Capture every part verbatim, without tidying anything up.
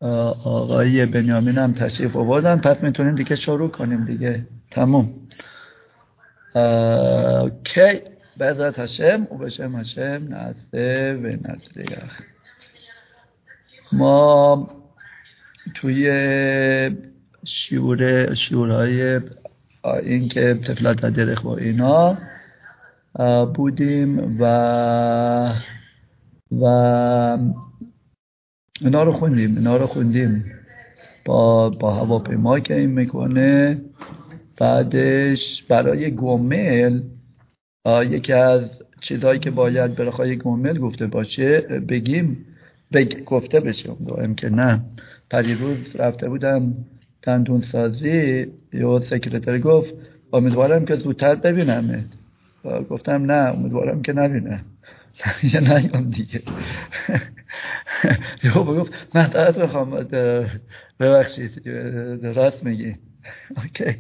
آقای بنیامین هم تشریف آوردن، پس میتونیم دیگه شروع کنیم دیگه. تموم. کی بعد هشم و بشم هشم نزده و نزده. ما توی شیور شیورهای این که طفلات در درخ با اینا بودیم و و اینا رو خوندیم اینا رو خوندیم با با هواپیما که این میکنه. بعدش برای گومل یکی از چیزایی که باید برای گومل گفته باشه بگیم بگ... گفته بشه اون که نه. پریروز رفته بودم دندون سازی، یه سکرتری گفت امیدوارم که زودتر ببینمت. گفتم نه امیدوارم که نبینم. یه نیام دیگه. یه گفت مهدت بخوام ببخشید راست میگی. اوکی.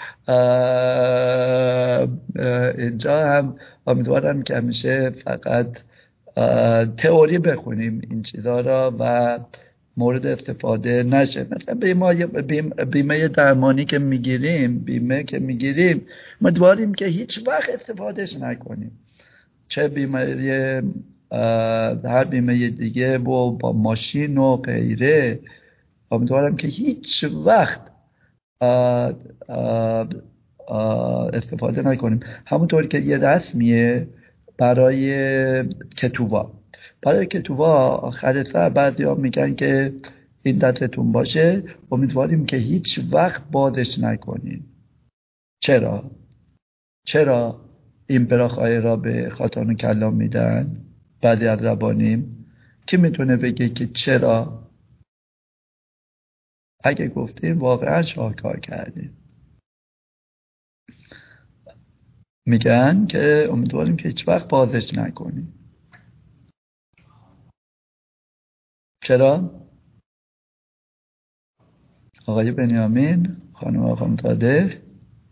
اینجا هم امیدوارم که همیشه فقط تئوری بخونیم این چیزا را و مورد استفاده نشه. مثلا بیمه بیمه درمانی که میگیریم بیمه که میگیریم امیدواریم که هیچ وقت استفادهش نکنیم. چه بیمه هر بیمه دیگه با, با ماشین و غیره امیدوارم که هیچ وقت آه آه آه استفاده نکنیم. همونطور که یه رسمیه برای کتوبا برای کتوبا آخر سر بعضی ها میگن که این دستتون باشه، امیدواریم که هیچ وقت بازش نکنیم. چرا؟ چرا این براخای را به خاتان کلام میدن؟ بعضی از ربانیم کی میتونه بگه که چرا؟ اگه گفتیم واقعا شاهکار کردیم. میگن که امیدواریم که هیچ وقت بازش نکنیم. چرا؟ آقای بنیامین، خانم آقام تاده.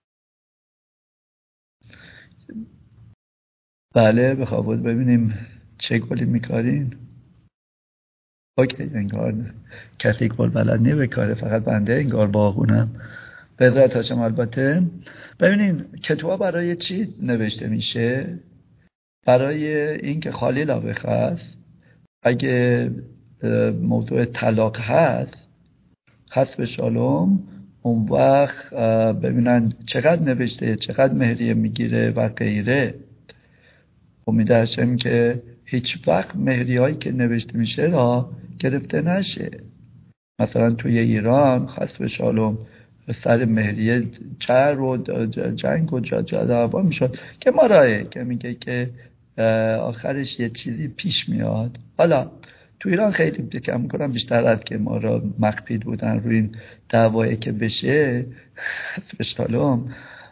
بله بخوابود ببینیم چه گلی میکارین. اوکی انگار کسی گل بلد نی بکاره، فقط بنده انگار باغونم. به ذات هاشم. البته ببینین کتوبا برای چی نوشته میشه؟ برای این که خالی لابخ هست. اگه موضوع طلاق هست خسب شالوم، اون وقت ببینن چقدر نوشته چقدر مهریه میگیره و غیره. امید هاشم که هیچ وقت مهری هایی که نوشته میشه را گرفته نشه. مثلا توی ایران خسب شالوم سر مهریه چر و جنگ و دعوا میشد که ما راه که میگه که آخرش یه چیزی پیش میاد. حالا تو ایران خیلی کم میکنم بیشتر از که ما را مخفید بودن روی این دعوایی که بشه خسب شالوم.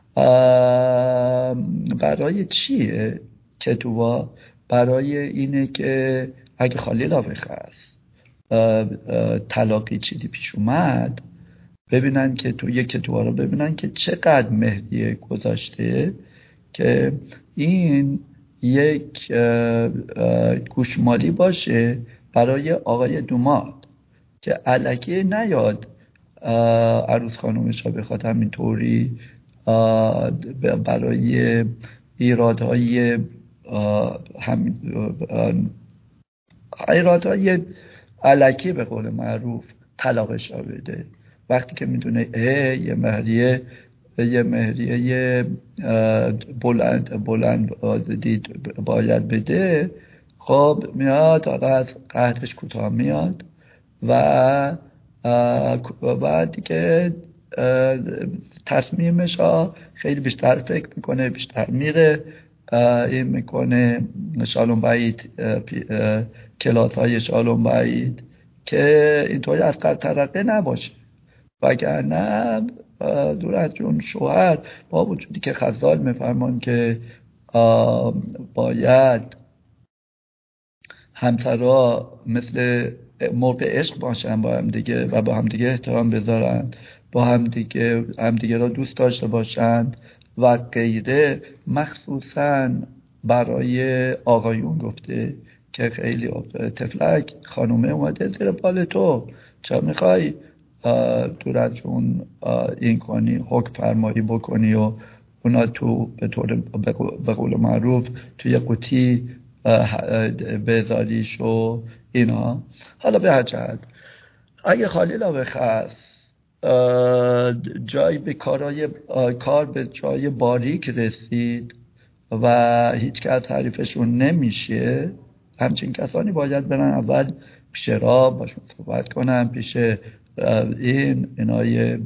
برای چیه کتوبا؟ برای اینه که اگه خالی لابخ هست طلاقی چیزی پیش اومد ببینن که تو یک کتوبا رو ببینن که چقدر مهریه گذاشته که این یک گوشمالی باشه برای آقای دوماد که الکی نیاد عروس خانومش را بخواد همینطوری برای ایرادهای هم ایرادهای الکی به قول معروف طلاقش را بده، وقتی که میدونه یه مهریه یه مهریه بلند بلند دید باید بده. خب میاد آقا قهرش کوتاه میاد و و دیگه تصمیمش ها خیلی بیشتر فکر میکنه، بیشتر میره این میکنه شالوم بعید کلاس های شالوم بعید که اینطوری از قرد ترقه نباشه. وگرنه دور از جون شوهر با وجودی که خزال میفرمان که باید همسرها مثل مرغ عشق باشن با هم دیگه و با هم دیگه احترام بذارن، با هم دیگه هم دیگه را دوست داشته باشند و غیره. مخصوصا برای آقایون گفته که خیلی تفلک خانومه اومده زیر بال تو چرا میخوای دور از اون این کنی، حکم فرمایی بکنی و اونا تو به طور به قول معروف توی قوطی بذاریش و اینا. حالا به هر جهت اگه خالی لا بخست جای به کارای کار به جای باریک رسید و هیچ که از تعریفشون نمیشه، همچین کسانی باید برن اول پیش را باشون صحبت کنن، پیش این اینای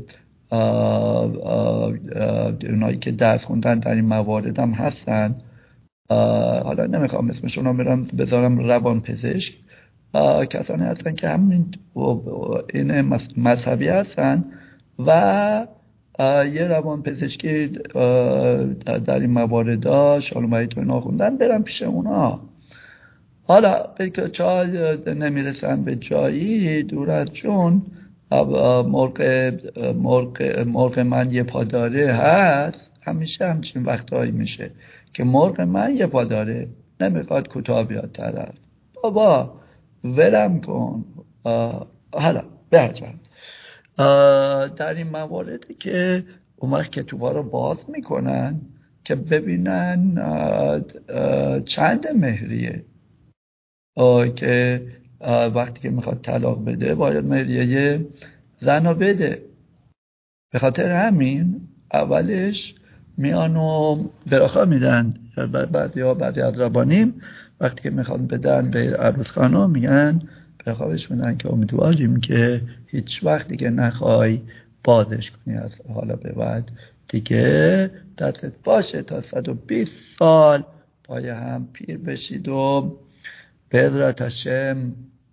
اینایی که درس خوندن در این موارد هم هستن. حالا نمیخوام اسمشون رو برم بذارم، روان پزشک کسانی هستن که همین این مذهبی هستن و یه روان پزشکی در این موارد شالومایی تو اینا خوندن، برم پیش اونا. حالا به که چای نمیرسن به جایی، دور از جون مرغ مرغ مرغ من یه پا داره هست. همیشه همچین وقتهایی میشه که مرغ من یه پا داره، نمیخواد کوتاه بیاد طرف. بابا ولم کن. حالا برجم در این مواردی که اون وقت که توبا رو باز میکنن که ببینن چند مهریه، که وقتی که میخواد طلاق بده باید مهریه زن رو بده. به خاطر همین اولش میان و براخا میدن. بعضی ها بعضی از ربانیم وقتی که میخواد بدن به عروس خانم میگن براخا بهش میدن که امیدواریم که هیچ وقت دیگه نخوای بازش کنی، از حالا به بعد دیگه دستت باشه تا صد و بیست سال پای هم پیر بشید و به حضرت هشم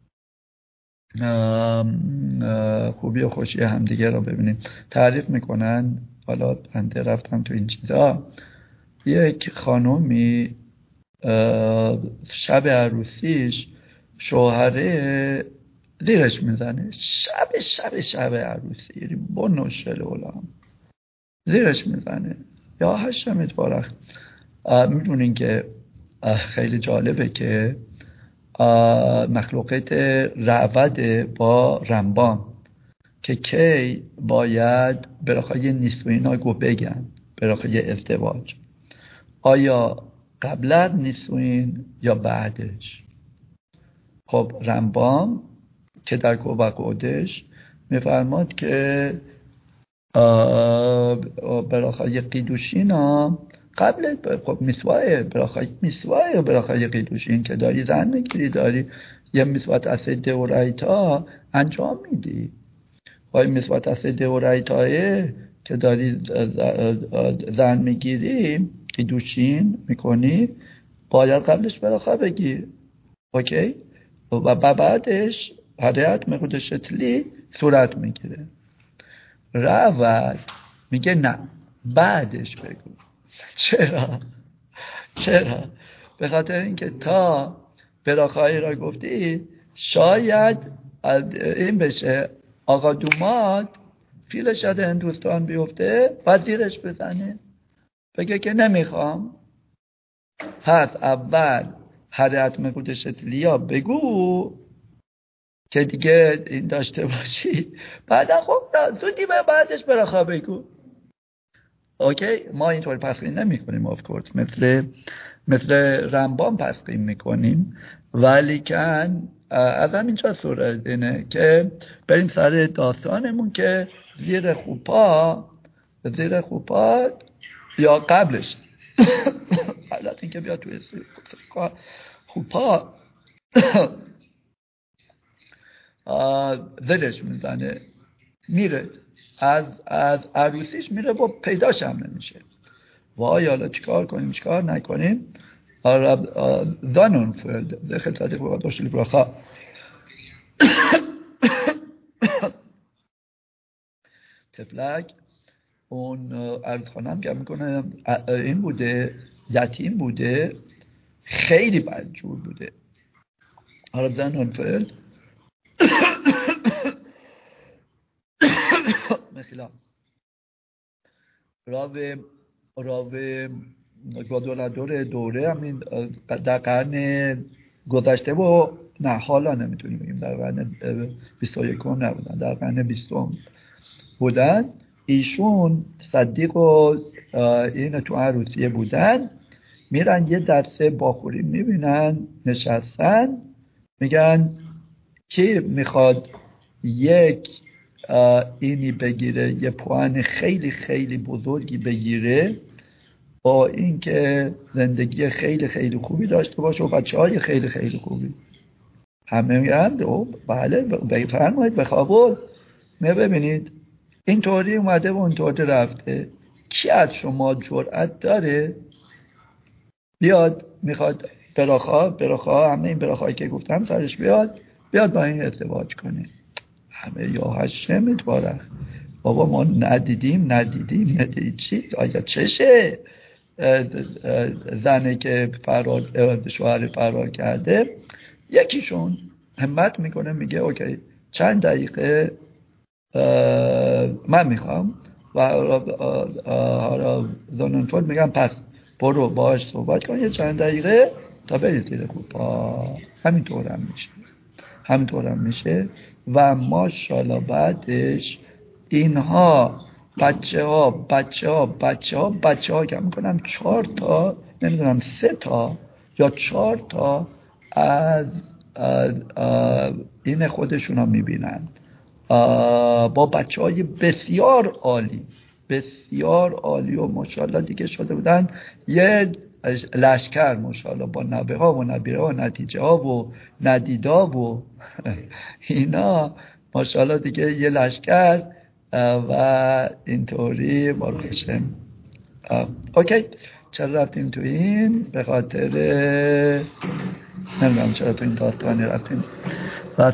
خوبی و خوشی همدیگه رو ببینیم. تعریف میکنن، حالا بنده رفتم تو این چیزا، یک خانومی شب عروسیش شوهره زیرش میزنه، شب شب شب عروسی بنوشل اولام زیرش میزنه. یا هشم اتبارخ. میدونین که خیلی جالبه که مخلوقات رعود با رمبان که کی باید براخای نیسوینا گو بگن، براخای ازدواج، آیا قبل از نیسوین یا بعدش؟ خب رمبان که در کوبا قودش میفرماد که براخای قیدوشینا قبل، خب میسواه براخای میسواه براخای قیدوشین که داری زن میگیری، داری یه میسوات اصل دورایتا انجام میدی. وای میسوات اصل دورایتاه که داری زن میگیری قیدوشین میکنی، باید قبلش براخا بگی. اوکی؟ و بعدش هدایت مقدشتلی صورت میگیره. رعود میگه نه بعدش بگو. چرا؟ چرا؟ به خاطر اینکه تا براخایی را گفتی شاید این بشه آقا دوماد فیلش از هندوستان بیفته بعد زیرش بزنه بگه که نمیخوام. پس اول هدایت مقدشتلیا بگو که دیگه این داشته باشی، بعدا خب زودی به بعدش براخا بگو. اوکی؟ ما اینطور پسقیم نمی کنیم of course، مثل مثل رمبان پسقیم میکنیم، ولی کن از همینجا صورت اینه که بریم سر داستانمون که زیر خوپا زیر خوپا یا قبلش حالت این که بیا توی خوپا زیرش میزنه میره، از از عروسیش میره و پیداش هم نمیشه. وای حالا چیکار کنیم چیکار نکنیم؟ زانونفلد ده خیلی صدیق بود داشتلی براخا تفلک اون عروس خانم که میکنه این بوده، یتیم بوده، خیلی بدجور بوده. حالا زانونفلد مثلا راوی راوی گادولادور دوره همین در قرن گذشته و نه حالا نمیتونیم بگیم در قرن بیست و یکم نبودن، در قرن بیستم بودن. ایشون صدیق و این تو عروسیه بودن، میرن یه دسته باخوری میبینن نشستن، میگن کی میخواد یک اینی بگیره، یه پوان خیلی خیلی بزرگی بگیره با اینکه زندگی خیلی خیلی خوبی داشته باشه و بچه‌های خیلی خیلی خوبی. همه میگن بله بفرمایید بخوابید. نه ببینید اینطوری اومده و اونطوری رفته، کی از شما جرأت داره بیاد میخواد براخا براخا همه این براخایی که گفتم سرش بیاد بیاد با این ازدواج کنه؟ همه یا هشم اتبارخ بابا ما ندیدیم ندیدیم ندیدیم چی؟ آیا چشه زنه که فرار شوهر فرار کرده؟ یکیشون همت میکنه میگه اوکی چند دقیقه من میخوام و حالا زنونفل میگم پس برو باهاش صحبت کن یه چند دقیقه تا بری زیر کوپا. همینطور هم میشه همینطور هم میشه و ماشاءالله بعدش اینها بچه ها بچه ها بچه ها بچه ها که میکنم چهار تا نمیدونم سه تا یا چهار تا از آه آه این خودشون ها میبینن با بچه های بسیار عالی بسیار عالی و ماشاءالله دیگه شده بودن یه لشکر ماشاءالله با نبه ها و نبیره ها و نتیجه ها و ندیدا و اینا ماشاءالله دیگه یه لشکر و اینطوری بارکشم. اوکی چرا رفتیم تو این؟ به خاطر نمیدونم چرا تو این داستانی رفتیم.